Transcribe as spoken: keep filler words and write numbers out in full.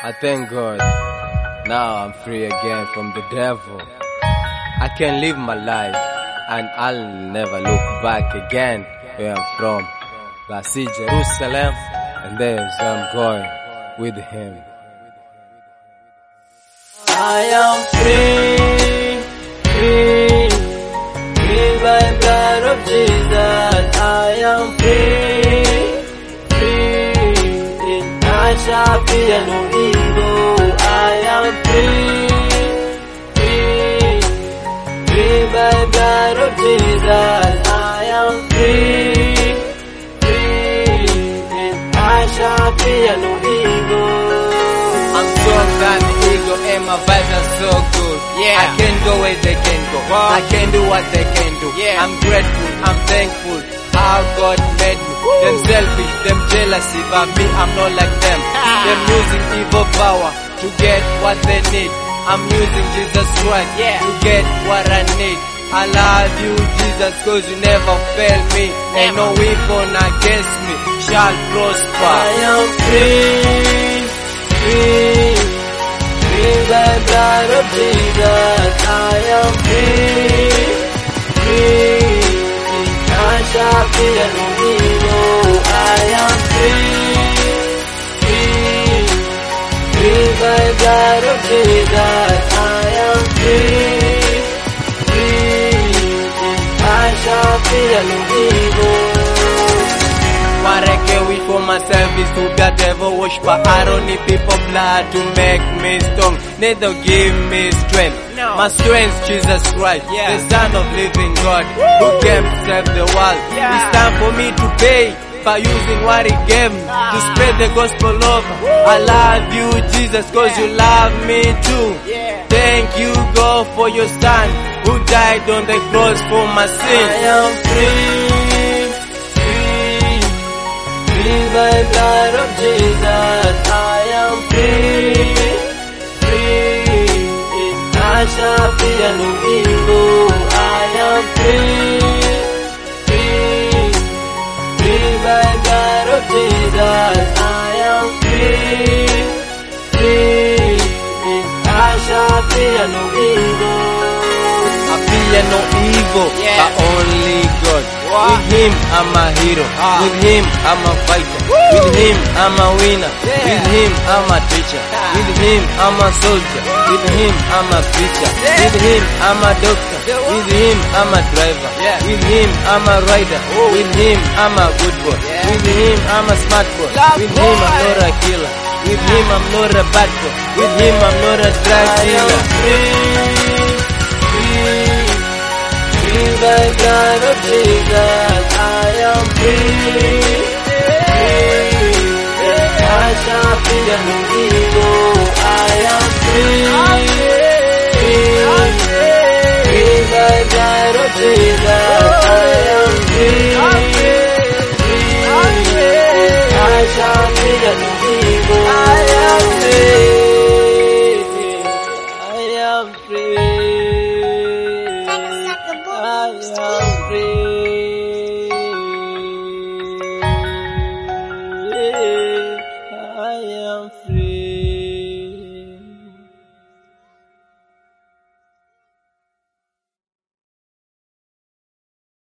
I thank God. Now I'm free again from the devil. I can live my life and I'll never look back again where I'm from. I see Jerusalem and there's I'm going with him. I am free, free, free by the blood of Jesus. I am free, free, and I shall fear no evil. I am free, free, free by the blood of Jesus. I am free, free, and I shall fear no evil. I'm strong than the eagle and my vibes are so good. Yeah, I can go where they can go. Wow. I can do what they can do. Yeah, I'm grateful, I'm thankful how God made me. Woo. Them selfish, them jealousy, but me, I'm not like them. Them using evil power to get what they need. I'm using Jesus Christ yeah. to get what I need. I love you, Jesus, cause you never fail me. Ain't no weapon against me shall prosper. I am free, free, free by the blood of Jesus. I am free, free, I shall fear no evil. I am free, free, free by the blood of Jesus. I am free, free, I shall fear no evil. What I can wait for myself is to be a devil worshiper. I don't need people blood to make me strong. Neither give me strength. No. My strength, Jesus Christ, yeah. the Son of living God, Woo. who came to save the world. Yeah. It's time for me to pay by using what He gave me ah. to spread the gospel over. Woo. I love you, Jesus, cause yeah. you love me too. Yeah. Thank you, God, for your Son who died on the cross for my sins. I am free. Free by the blood of Jesus, I am free, free, I shall fear no evil. I am free, free, free by the blood of Jesus, I am free, free, I shall fear no evil. I fear no evil, yeah. but only God. Wow. With Him I'm a hero, ah. with Him I'm a fighter, Woo. with Him I'm a winner, yeah. with Him I'm a teacher, ah. with Him I'm a soldier, Woo. with Him I'm a preacher, yeah. with Him I'm a doctor, yeah. with Him I'm a driver, yeah. with Him I'm a rider, Woo. with Him I'm a good boy, yeah. with Him I'm a smart boy, Love with boy. Him I'm not a killer, with ah. Him I'm not a bad boy, with Him I'm not a drug dealer. Free by the blood of Jesus, I am free, free, I shall fear no evil. I am free, free, free by the blood of Jesus, I am free, free, I shall fear no